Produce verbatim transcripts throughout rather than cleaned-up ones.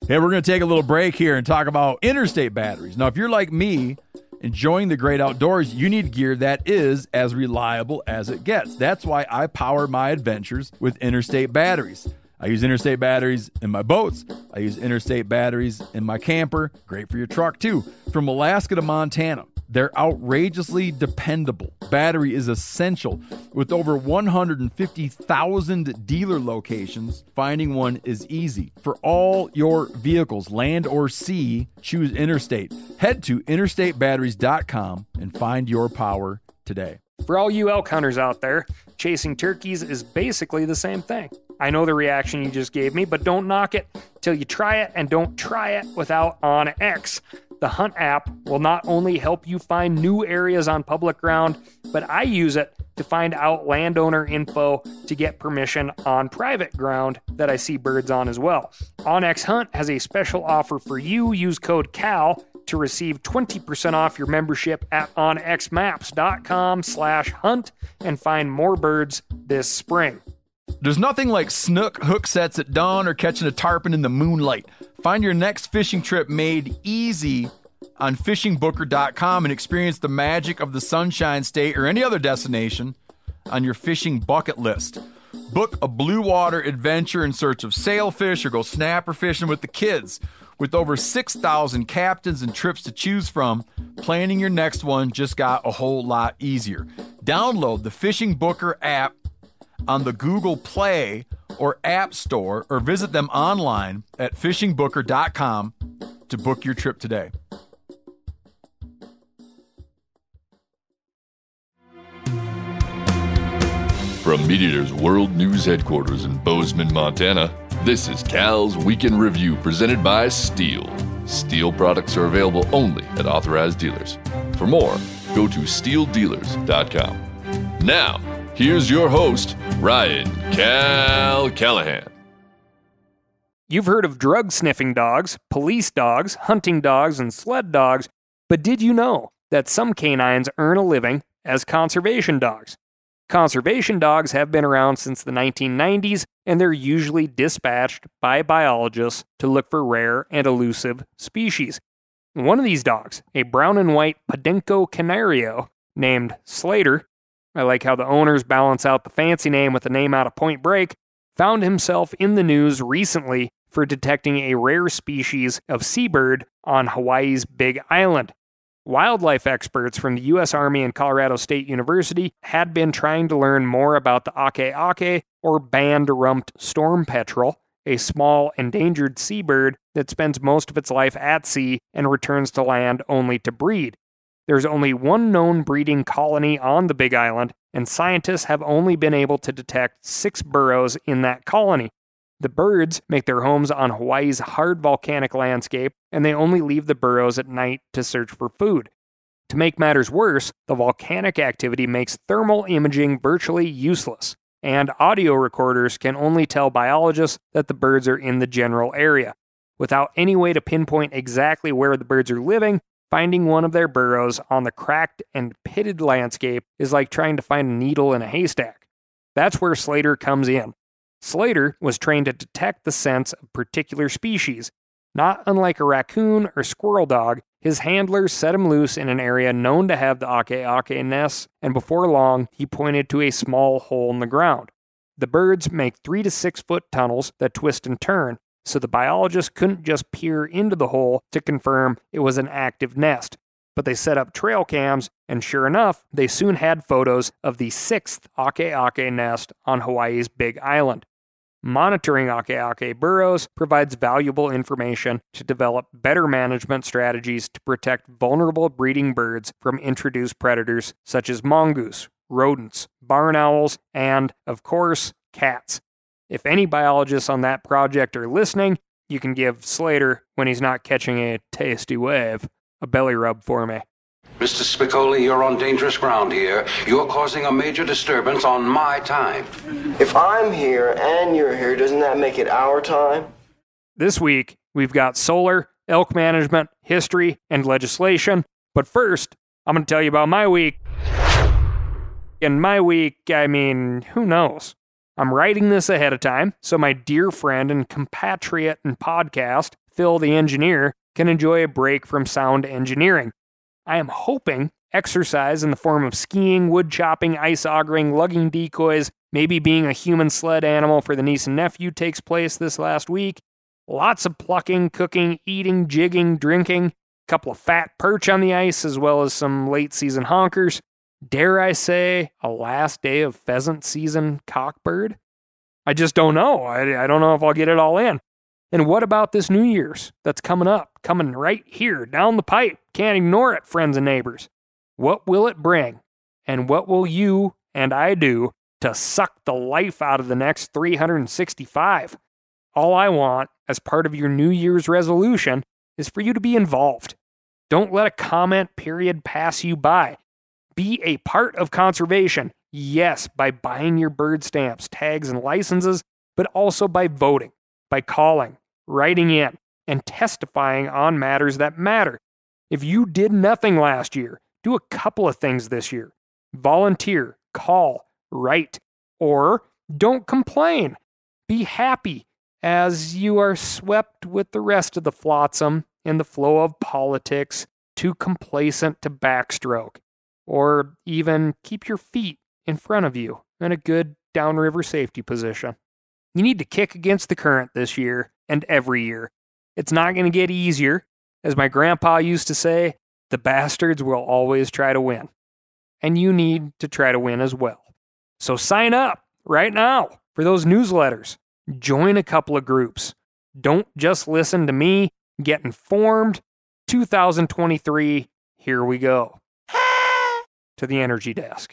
Hey, we're going to take a little break here and talk about Interstate batteries. Now, if you're like me, enjoying the great outdoors, you need gear that is as reliable as it gets. That's why I power my adventures with Interstate batteries. I use Interstate batteries in my boats. I use Interstate batteries in my camper. Great for your truck, too. From Alaska to Montana, they're outrageously dependable. Battery is essential. With over one hundred fifty thousand dealer locations, finding one is easy. For all your vehicles, land or sea, choose Interstate. Head to interstate batteries dot com and find your power today. For all you elk hunters out there, chasing turkeys is basically the same thing. I know the reaction you just gave me, but don't knock it till you try it, and don't try it without OnX. The Hunt app will not only help you find new areas on public ground, but I use it to find out landowner info to get permission on private ground that I see birds on as well. OnX Hunt has a special offer for you. Use code CAL to receive twenty percent off your membership at onxmaps.com slash hunt and find more birds this spring. There's nothing like snook hook sets at dawn or catching a tarpon in the moonlight. Find your next fishing trip made easy on fishing booker dot com and experience the magic of the Sunshine State or any other destination on your fishing bucket list. Book a blue water adventure in search of sailfish or go snapper fishing with the kids. With over six thousand captains and trips to choose from, planning your next one just got a whole lot easier. Download the Fishing Booker app on the Google Play or App Store, or visit them online at fishing booker dot com to book your trip today. From MeatEater's World News Headquarters in Bozeman, Montana, this is Cal's Weekend Review presented by Steel. Steel products are available only at authorized dealers. For more, go to steel dealers dot com. Now, here's your host, Ryan Cal Callahan. You've heard of drug-sniffing dogs, police dogs, hunting dogs, and sled dogs, but did you know that some canines earn a living as conservation dogs? Conservation dogs have been around since the nineteen nineties, and they're usually dispatched by biologists to look for rare and elusive species. One of these dogs, a brown and white Podenco Canario named Slater, I like how the owners balance out the fancy name with the name out of Point Break, found himself in the news recently for detecting a rare species of seabird on Hawaii's Big Island. Wildlife experts from the U S Army and Colorado State University had been trying to learn more about the ake-ake, or band-rumped storm petrel, a small endangered seabird that spends most of its life at sea and returns to land only to breed. There's only one known breeding colony on the Big Island, and scientists have only been able to detect six burrows in that colony. The birds make their homes on Hawaii's hard volcanic landscape, and they only leave the burrows at night to search for food. To make matters worse, the volcanic activity makes thermal imaging virtually useless, and audio recorders can only tell biologists that the birds are in the general area. Without any way to pinpoint exactly where the birds are living, finding one of their burrows on the cracked and pitted landscape is like trying to find a needle in a haystack. That's where Slater comes in. Slater was trained to detect the scents of particular species. Not unlike a raccoon or squirrel dog, his handlers set him loose in an area known to have the ake-ake nests, and before long, he pointed to a small hole in the ground. The birds make three to six foot tunnels that twist and turn, so the biologist couldn't just peer into the hole to confirm it was an active nest. But they set up trail cams, and sure enough, they soon had photos of the sixth ake-ake nest on Hawaii's Big Island. Monitoring ake-ake burrows provides valuable information to develop better management strategies to protect vulnerable breeding birds from introduced predators such as mongoose, rodents, barn owls, and, of course, cats. If any biologists on that project are listening, you can give Slater, when he's not catching a tasty wave, a belly rub for me. Mister Spicoli, you're on dangerous ground here. You're causing a major disturbance on my time. If I'm here and you're here, doesn't that make it our time? This week, we've got solar, elk management, history, and legislation. But first, I'm going to tell you about my week. In my week, I mean, who knows? I'm writing this ahead of time, so my dear friend and compatriot in podcast, Phil the engineer can enjoy a break from sound engineering. I am hoping exercise in the form of skiing, wood chopping, ice augering, lugging decoys, maybe being a human sled animal for the niece and nephew takes place this last week. Lots of plucking, cooking, eating, jigging, drinking, a couple of fat perch on the ice, as well as some late season honkers. Dare I say, a last day of pheasant season cockbird? I just don't know. I, I don't know if I'll get it all in. And what about this New Year's that's coming up, coming right here, down the pipe? Can't ignore it, friends and neighbors. What will it bring? And what will you and I do to suck the life out of the next three hundred sixty-five? All I want, as part of your New Year's resolution, is for you to be involved. Don't let a comment period pass you by. Be a part of conservation. Yes, by buying your bird stamps, tags, and licenses, but also by voting, by calling, writing in, and testifying on matters that matter. If you did nothing last year, do a couple of things this year. Volunteer, call, write, or don't complain. Be happy as you are swept with the rest of the flotsam in the flow of politics, too complacent to backstroke, or even keep your feet in front of you in a good downriver safety position. You need to kick against the current this year and every year. It's not going to get easier. As my grandpa used to say, the bastards will always try to win. And you need to try to win as well. So sign up right now for those newsletters. Join a couple of groups. Don't just listen to me. Get informed. two thousand twenty-three, here we go. To the Energy Desk.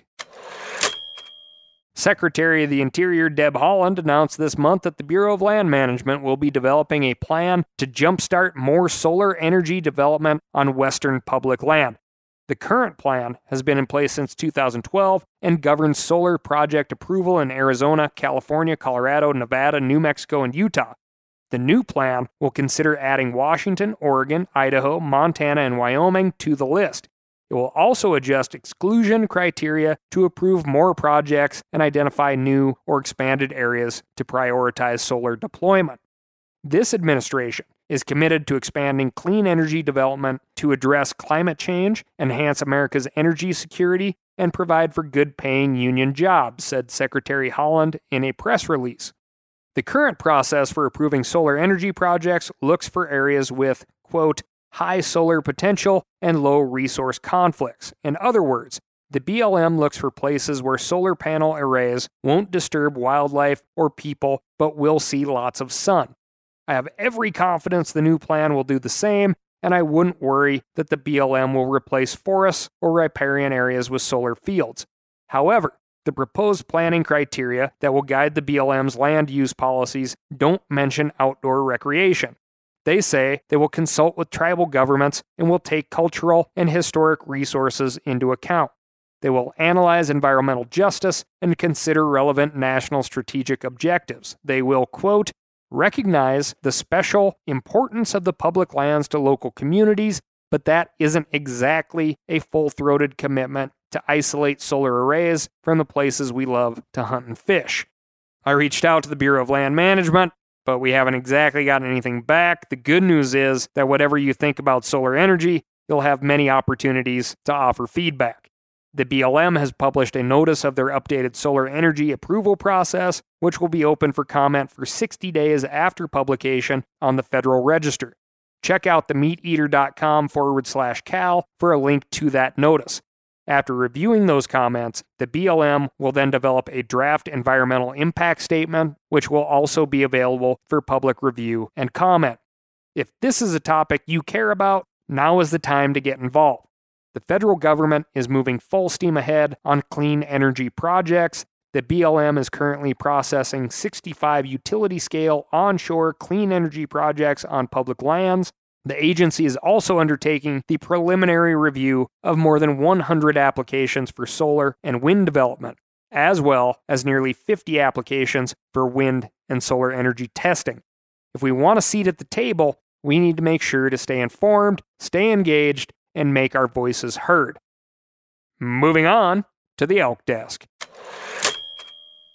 Secretary of the Interior Deb Haaland announced this month that the Bureau of Land Management will be developing a plan to jumpstart more solar energy development on Western public land. The current plan has been in place since two thousand twelve and governs solar project approval in Arizona, California, Colorado, Nevada, New Mexico, and Utah. The new plan will consider adding Washington, Oregon, Idaho, Montana, and Wyoming to the list. It will also adjust exclusion criteria to approve more projects and identify new or expanded areas to prioritize solar deployment. This administration is committed to expanding clean energy development to address climate change, enhance America's energy security, and provide for good-paying union jobs, said Secretary Haaland in a press release. The current process for approving solar energy projects looks for areas with, quote, high solar potential and low resource conflicts. In other words, the B L M looks for places where solar panel arrays won't disturb wildlife or people, but will see lots of sun. I have every confidence the new plan will do the same, and I wouldn't worry that the B L M will replace forests or riparian areas with solar fields. However, the proposed planning criteria that will guide the B L M's land use policies don't mention outdoor recreation. They say they will consult with tribal governments and will take cultural and historic resources into account. They will analyze environmental justice and consider relevant national strategic objectives. They will, quote, recognize the special importance of the public lands to local communities, but that isn't exactly a full-throated commitment to isolate solar arrays from the places we love to hunt and fish. I reached out to the Bureau of Land Management, but we haven't exactly gotten anything back. The good news is that whatever you think about solar energy, you'll have many opportunities to offer feedback. The B L M has published a notice of their updated solar energy approval process, which will be open for comment for sixty days after publication on the Federal Register. Check out the meateater.com forward slash cal for a link to that notice. After reviewing those comments, the B L M will then develop a draft environmental impact statement, which will also be available for public review and comment. If this is a topic you care about, now is the time to get involved. The federal government is moving full steam ahead on clean energy projects. The B L M is currently processing sixty-five utility-scale onshore clean energy projects on public lands. The agency is also undertaking the preliminary review of more than one hundred applications for solar and wind development, as well as nearly fifty applications for wind and solar energy testing. If we want a seat at the table, we need to make sure to stay informed, stay engaged, and make our voices heard. Moving on to the Elk Desk.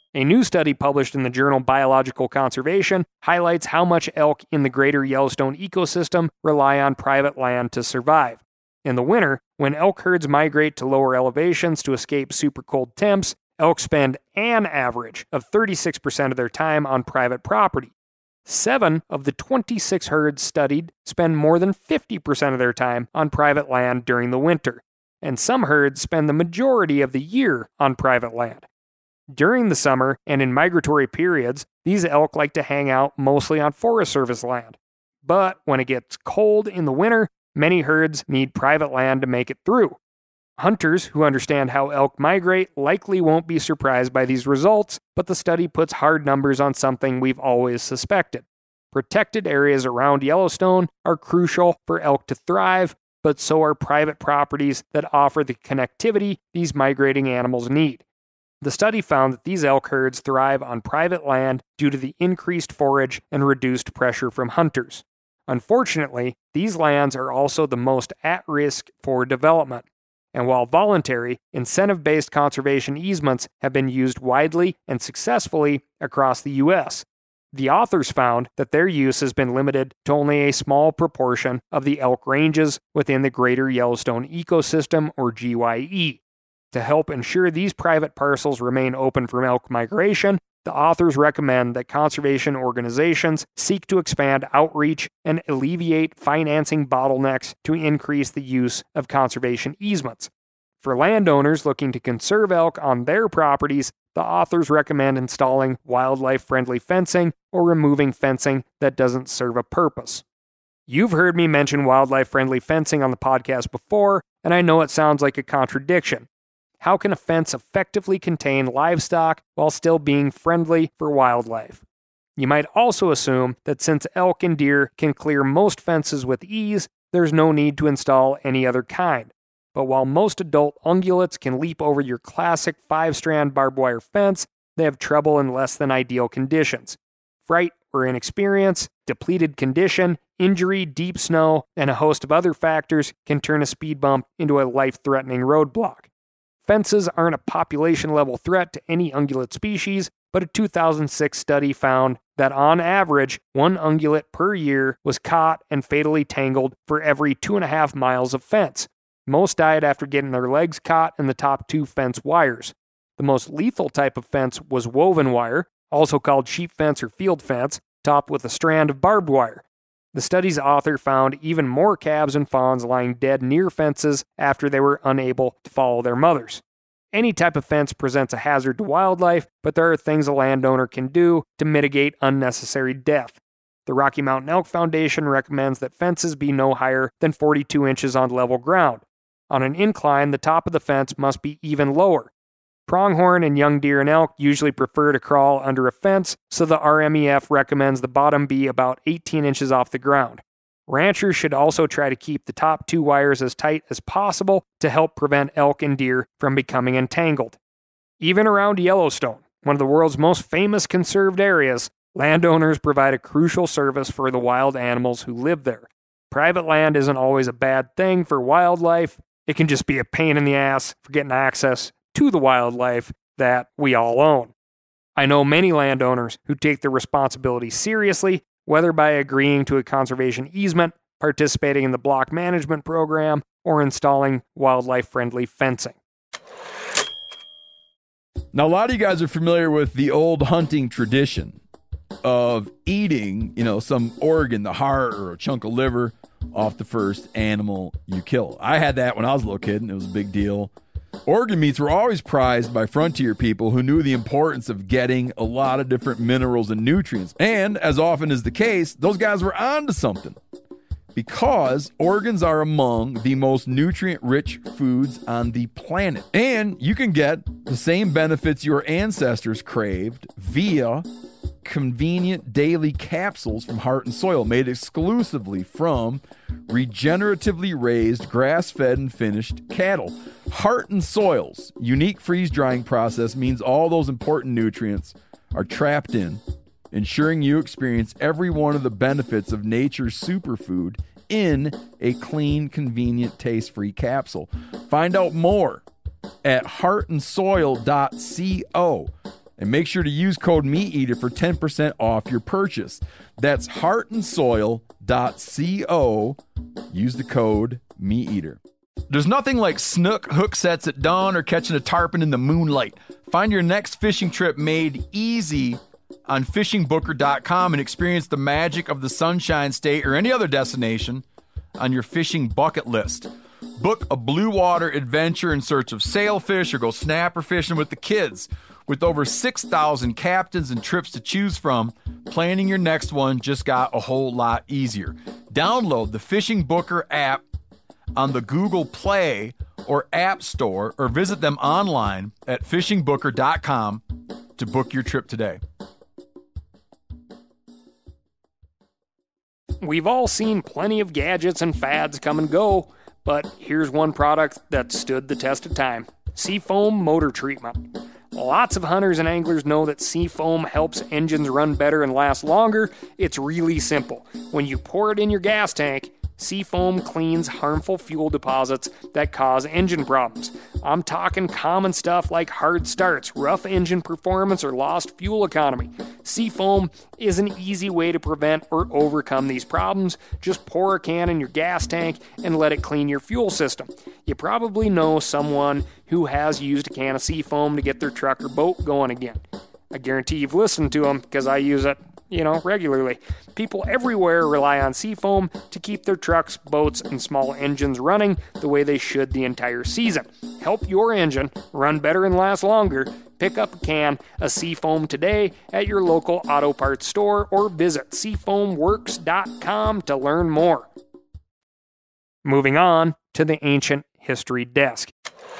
A new study published in the journal Biological Conservation highlights how much elk in the greater Yellowstone ecosystem rely on private land to survive. In the winter, when elk herds migrate to lower elevations to escape super cold temps, elk spend an average of thirty-six percent of their time on private property. Seven of the twenty-six herds studied spend more than fifty percent of their time on private land during the winter, and some herds spend the majority of the year on private land. During the summer and in migratory periods, these elk like to hang out mostly on Forest Service land. But when it gets cold in the winter, many herds need private land to make it through. Hunters who understand how elk migrate likely won't be surprised by these results, but the study puts hard numbers on something we've always suspected. Protected areas around Yellowstone are crucial for elk to thrive, but so are private properties that offer the connectivity these migrating animals need. The study found that these elk herds thrive on private land due to the increased forage and reduced pressure from hunters. Unfortunately, these lands are also the most at risk for development. And while voluntary, incentive-based conservation easements have been used widely and successfully across the U S, the authors found that their use has been limited to only a small proportion of the elk ranges within the Greater Yellowstone Ecosystem, or G Y E. To help ensure these private parcels remain open for elk migration, the authors recommend that conservation organizations seek to expand outreach and alleviate financing bottlenecks to increase the use of conservation easements. For landowners looking to conserve elk on their properties, the authors recommend installing wildlife-friendly fencing or removing fencing that doesn't serve a purpose. You've heard me mention wildlife-friendly fencing on the podcast before, and I know it sounds like a contradiction. How can a fence effectively contain livestock while still being friendly for wildlife? You might also assume that since elk and deer can clear most fences with ease, there's no need to install any other kind. But while most adult ungulates can leap over your classic five-strand barbed wire fence, they have trouble in less than ideal conditions. Fright or inexperience, depleted condition, injury, deep snow, and a host of other factors can turn a speed bump into a life-threatening roadblock. Fences aren't a population-level threat to any ungulate species, but a two thousand six study found that on average, one ungulate per year was caught and fatally tangled for every two and a half miles of fence. Most died after getting their legs caught in the top two fence wires. The most lethal type of fence was woven wire, also called sheep fence or field fence, topped with a strand of barbed wire. The study's author found even more calves and fawns lying dead near fences after they were unable to follow their mothers. Any type of fence presents a hazard to wildlife, but there are things a landowner can do to mitigate unnecessary death. The Rocky Mountain Elk Foundation recommends that fences be no higher than forty-two inches on level ground. On an incline, the top of the fence must be even lower. Pronghorn and young deer and elk usually prefer to crawl under a fence, so the R M E F recommends the bottom be about eighteen inches off the ground. Ranchers should also try to keep the top two wires as tight as possible to help prevent elk and deer from becoming entangled. Even around Yellowstone, one of the world's most famous conserved areas, landowners provide a crucial service for the wild animals who live there. Private land isn't always a bad thing for wildlife. It can just be a pain in the ass for getting access to the wildlife that we all own. I know many landowners who take their responsibility seriously, whether by agreeing to a conservation easement, participating in the block management program, or installing wildlife-friendly fencing. Now, a lot of you guys are familiar with the old hunting tradition of eating, you know, some organ, the heart or a chunk of liver off the first animal you kill. I had that when I was a little kid, and it was a big deal. Organ meats were always prized by frontier people who knew the importance of getting a lot of different minerals and nutrients. And, as often is the case, those guys were onto something. Because organs are among the most nutrient-rich foods on the planet. And you can get the same benefits your ancestors craved via convenient daily capsules from Heart and Soil, made exclusively from regeneratively raised, grass-fed, and finished cattle. Heart and Soil's unique freeze-drying process means all those important nutrients are trapped in, ensuring you experience every one of the benefits of nature's superfood in a clean, convenient, taste-free capsule. Find out more at heart and soil dot co. And make sure to use code MeatEater for ten percent off your purchase. That's heart and soil dot co. Use the code MeatEater. There's nothing like snook hook sets at dawn or catching a tarpon in the moonlight. Find your next fishing trip made easy on fishing booker dot com and experience the magic of the Sunshine State or any other destination on your fishing bucket list. Book a blue water adventure in search of sailfish or go snapper fishing with the kids. With over six thousand captains and trips to choose from, planning your next one just got a whole lot easier. Download the Fishing Booker app on the Google Play or App Store or visit them online at fishing booker dot com to book your trip today. We've all seen plenty of gadgets and fads come and go, but here's one product that stood the test of time: Seafoam Motor Treatment. Lots of hunters and anglers know that Seafoam helps engines run better and last longer. It's really simple. When you pour it in your gas tank, Seafoam cleans harmful fuel deposits that cause engine problems. I'm talking common stuff like hard starts, rough engine performance, or lost fuel economy. Seafoam is an easy way to prevent or overcome these problems. Just pour a can in your gas tank and let it clean your fuel system. You probably know someone who has used a can of Seafoam to get their truck or boat going again. I guarantee you've listened to them because I use it, you know, regularly. People everywhere rely on Seafoam to keep their trucks, boats, and small engines running the way they should the entire season. Help your engine run better and last longer. Pick up a can of Seafoam today at your local auto parts store or visit seafoam works dot com to learn more. Moving on to the Ancient History Desk.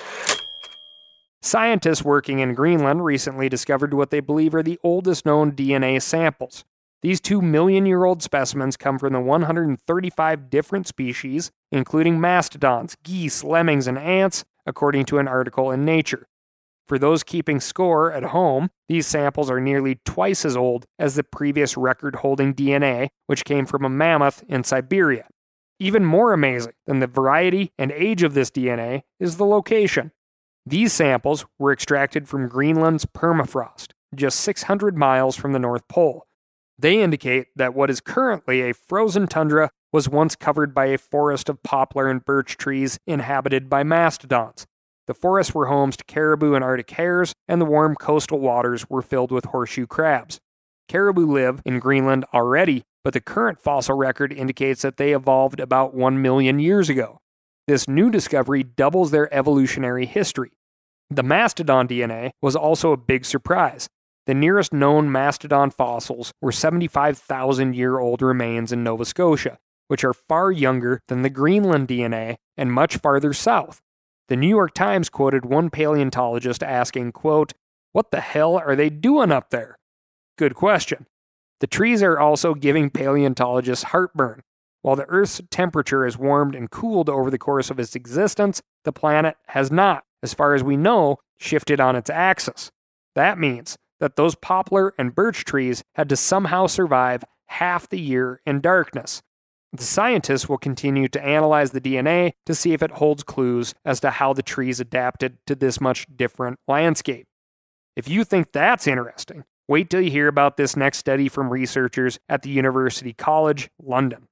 Scientists working in Greenland recently discovered what they believe are the oldest known D N A samples. These two million year old specimens come from the one hundred thirty-five different species, including mastodons, geese, lemmings, and ants, according to an article in Nature. For those keeping score at home, these samples are nearly twice as old as the previous record-holding D N A, which came from a mammoth in Siberia. Even more amazing than the variety and age of this D N A is the location. These samples were extracted from Greenland's permafrost, just six hundred miles from the North Pole. They indicate that what is currently a frozen tundra was once covered by a forest of poplar and birch trees inhabited by mastodons. The forests were homes to caribou and Arctic hares, and the warm coastal waters were filled with horseshoe crabs. Caribou live in Greenland already, but the current fossil record indicates that they evolved about one million years ago. This new discovery doubles their evolutionary history. The mastodon D N A was also a big surprise. The nearest known mastodon fossils were seventy-five thousand year old remains in Nova Scotia, which are far younger than the Greenland D N A and much farther south. The New York Times quoted one paleontologist asking, quote, "What the hell are they doing up there?" Good question. The trees are also giving paleontologists heartburn. While the Earth's temperature has warmed and cooled over the course of its existence, the planet has not, as far as we know, shifted on its axis. That means that those poplar and birch trees had to somehow survive half the year in darkness. The scientists will continue to analyze the D N A to see if it holds clues as to how the trees adapted to this much different landscape. If you think that's interesting, wait till you hear about this next study from researchers at the University College London.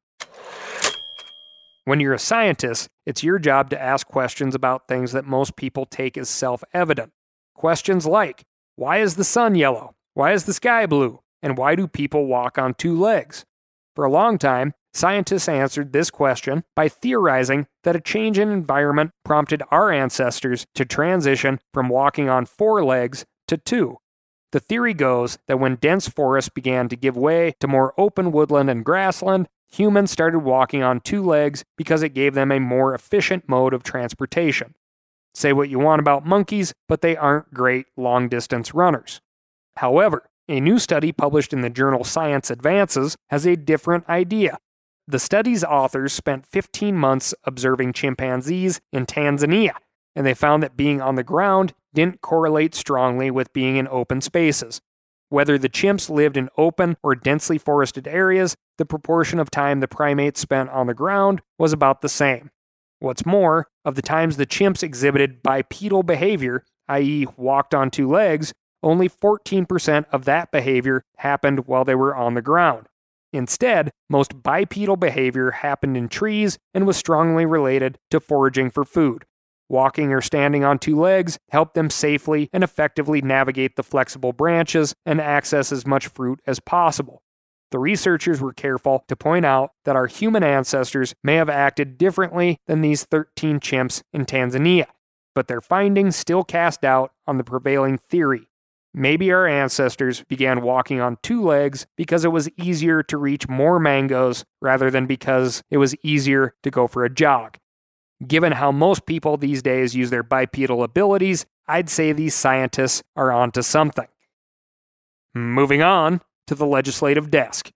When you're a scientist, it's your job to ask questions about things that most people take as self-evident. Questions like, why is the sun yellow? Why is the sky blue? And why do people walk on two legs? For a long time, scientists answered this question by theorizing that a change in environment prompted our ancestors to transition from walking on four legs to two. The theory goes that when dense forests began to give way to more open woodland and grassland, humans started walking on two legs because it gave them a more efficient mode of transportation. Say what you want about monkeys, but they aren't great long-distance runners. However, a new study published in the journal Science Advances has a different idea. The study's authors spent fifteen months observing chimpanzees in Tanzania, and they found that being on the ground didn't correlate strongly with being in open spaces. Whether the chimps lived in open or densely forested areas, the proportion of time the primates spent on the ground was about the same. What's more, of the times the chimps exhibited bipedal behavior, that is walked on two legs, only fourteen percent of that behavior happened while they were on the ground. Instead, most bipedal behavior happened in trees and was strongly related to foraging for food. Walking or standing on two legs helped them safely and effectively navigate the flexible branches and access as much fruit as possible. The researchers were careful to point out that our human ancestors may have acted differently than these thirteen chimps in Tanzania, but their findings still cast doubt on the prevailing theory. Maybe our ancestors began walking on two legs because it was easier to reach more mangoes rather than because it was easier to go for a jog. Given how most people these days use their bipedal abilities, I'd say these scientists are onto something. Moving on to the legislative desk.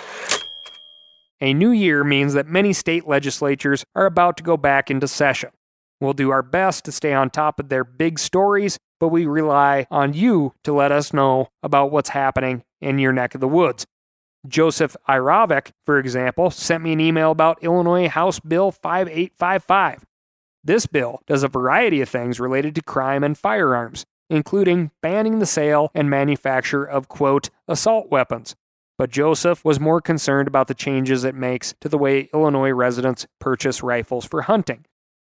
A new year means that many state legislatures are about to go back into session. We'll do our best to stay on top of their big stories, but we rely on you to let us know about what's happening in your neck of the woods. Joseph Irovic, for example, sent me an email about Illinois House Bill five eight five five. This bill does a variety of things related to crime and firearms, including banning the sale and manufacture of, quote, assault weapons. But Joseph was more concerned about the changes it makes to the way Illinois residents purchase rifles for hunting.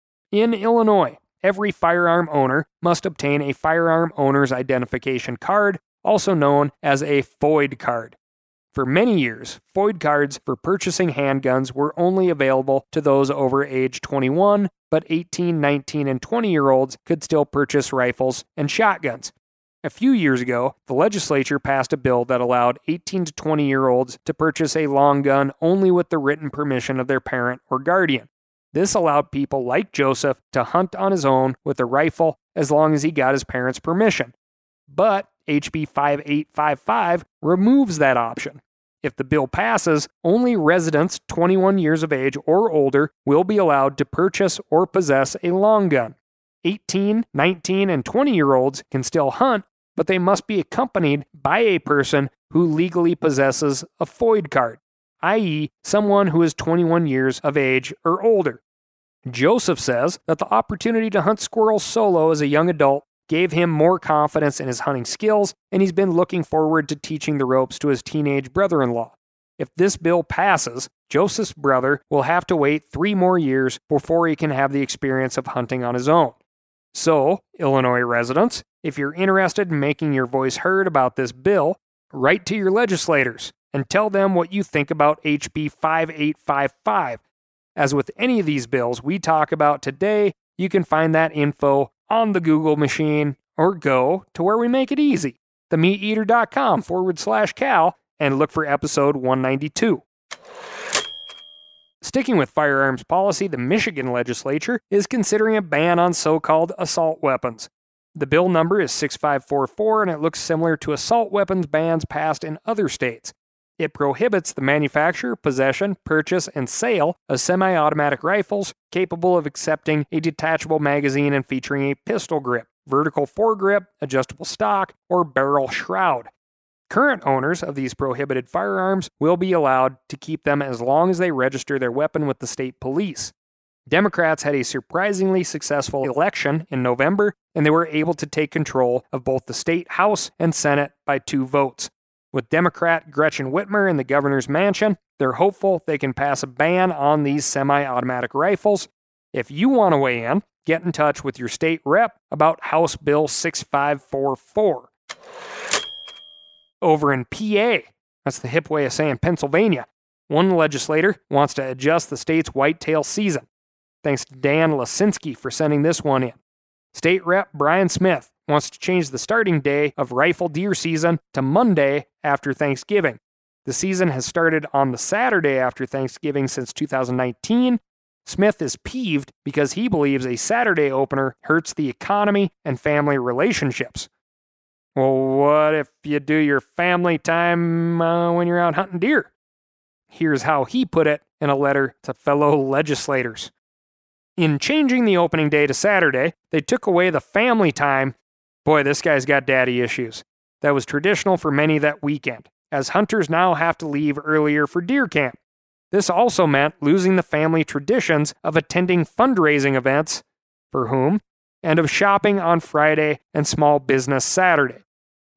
In Illinois, every firearm owner must obtain a firearm owner's identification card, also known as a F O I D card. For many years, F O I D cards for purchasing handguns were only available to those over age twenty-one, but eighteen, nineteen, and twenty-year-olds could still purchase rifles and shotguns. A few years ago, the legislature passed a bill that allowed eighteen to twenty-year-olds to purchase a long gun only with the written permission of their parent or guardian. This allowed people like Joseph to hunt on his own with a rifle as long as he got his parents' permission. But H B five eight five five removes that option. If the bill passes, only residents twenty-one years of age or older will be allowed to purchase or possess a long gun. eighteen, nineteen, and twenty-year-olds can still hunt, but they must be accompanied by a person who legally possesses a F O I D card, that is, someone who is twenty-one years of age or older. Joseph says that the opportunity to hunt squirrels solo as a young adult gave him more confidence in his hunting skills, and he's been looking forward to teaching the ropes to his teenage brother-in-law. If this bill passes, Joseph's brother will have to wait three more years before he can have the experience of hunting on his own. So, Illinois residents, if you're interested in making your voice heard about this bill, write to your legislators and tell them what you think about H B five eight five five. As with any of these bills we talk about today, you can find that info on the Google machine or go to where we make it easy, themeateater.com forward slash Cal, and look for episode one ninety-two. Sticking with firearms policy, the Michigan legislature is considering a ban on so-called assault weapons. The bill number is six five four four, and it looks similar to assault weapons bans passed in other states. It prohibits the manufacture, possession, purchase, and sale of semi-automatic rifles capable of accepting a detachable magazine and featuring a pistol grip, vertical foregrip, adjustable stock, or barrel shroud. Current owners of these prohibited firearms will be allowed to keep them as long as they register their weapon with the state police. Democrats had a surprisingly successful election in November, and they were able to take control of both the state House and Senate by two votes. With Democrat Gretchen Whitmer in the governor's mansion, they're hopeful they can pass a ban on these semi-automatic rifles. If you want to weigh in, get in touch with your state rep about House Bill six five four four. Over in P A, that's the hip way of saying Pennsylvania, one legislator wants to adjust the state's whitetail season. Thanks to Dan Lasinski for sending this one in. State Rep Brian Smith wants to change the starting day of rifle deer season to Monday after Thanksgiving. The season has started on the Saturday after Thanksgiving since two thousand nineteen. Smith is peeved because he believes a Saturday opener hurts the economy and family relationships. Well, what if you do your family time uh, when you're out hunting deer? Here's how he put it in a letter to fellow legislators. In changing the opening day to Saturday, they took away the family time. Boy, this guy's got daddy issues. That was traditional for many that weekend, as hunters now have to leave earlier for deer camp. This also meant losing the family traditions of attending fundraising events, for whom, and of shopping on Friday and small business Saturday.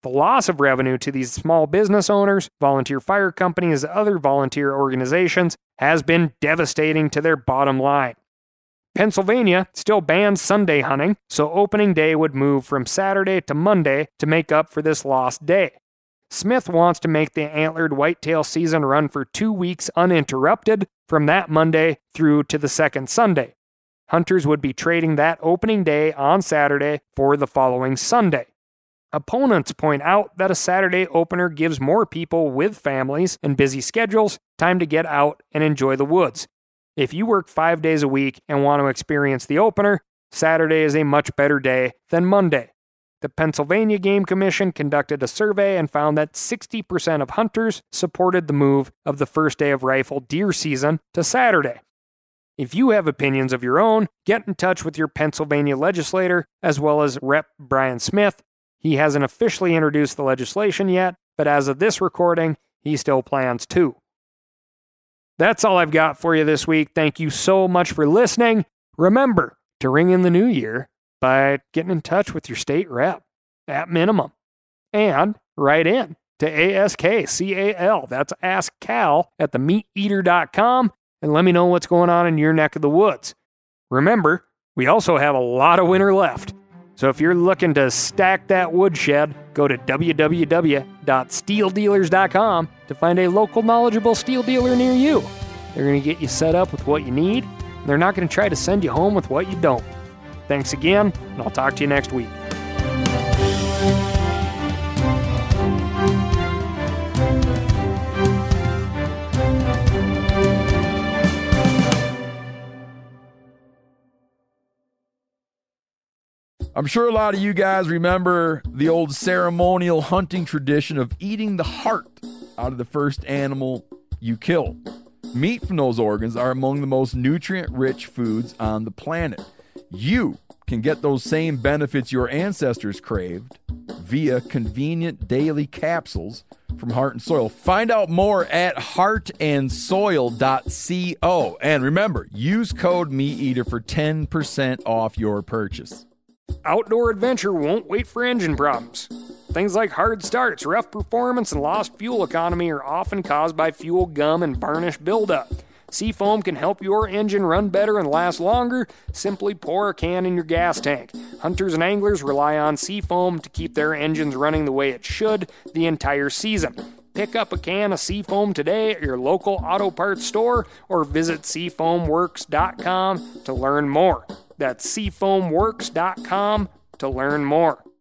The loss of revenue to these small business owners, volunteer fire companies, and other volunteer organizations has been devastating to their bottom line. Pennsylvania still bans Sunday hunting, so opening day would move from Saturday to Monday to make up for this lost day. Smith wants to make the antlered whitetail season run for two weeks uninterrupted from that Monday through to the second Sunday. Hunters would be trading that opening day on Saturday for the following Sunday. Opponents point out that a Saturday opener gives more people with families and busy schedules time to get out and enjoy the woods. If you work five days a week and want to experience the opener, Saturday is a much better day than Monday. The Pennsylvania Game Commission conducted a survey and found that sixty percent of hunters supported the move of the first day of rifle deer season to Saturday. If you have opinions of your own, get in touch with your Pennsylvania legislator as well as Representative Brian Smith. He hasn't officially introduced the legislation yet, but as of this recording, he still plans to. That's all I've got for you this week. Thank you so much for listening. Remember to ring in the new year by getting in touch with your state rep, at minimum. And write in to A S K C A L, that's Ask Cal, at the meat eater dot com, and let me know what's going on in your neck of the woods. Remember, we also have a lot of winter left. So if you're looking to stack that woodshed, go to w w w dot steel dealers dot com to find a local knowledgeable steel dealer near you. They're going to get you set up with what you need, and they're not going to try to send you home with what you don't. Thanks again, and I'll talk to you next week. I'm sure a lot of you guys remember the old ceremonial hunting tradition of eating the heart out of the first animal you kill. Meat from those organs are among the most nutrient-rich foods on the planet. You can get those same benefits your ancestors craved via convenient daily capsules from Heart and Soil. Find out more at heart and soil dot co. And remember, use code MeatEater for ten percent off your purchase. Outdoor adventure won't wait for engine problems. Things like hard starts, rough performance, and lost fuel economy are often caused by fuel gum and varnish buildup. Seafoam can help your engine run better and last longer. Simply pour a can in your gas tank. Hunters and anglers rely on Seafoam to keep their engines running the way it should the entire season. Pick up a can of Seafoam today at your local auto parts store or visit seafoam works dot com to learn more. That's seafoam works dot com to learn more.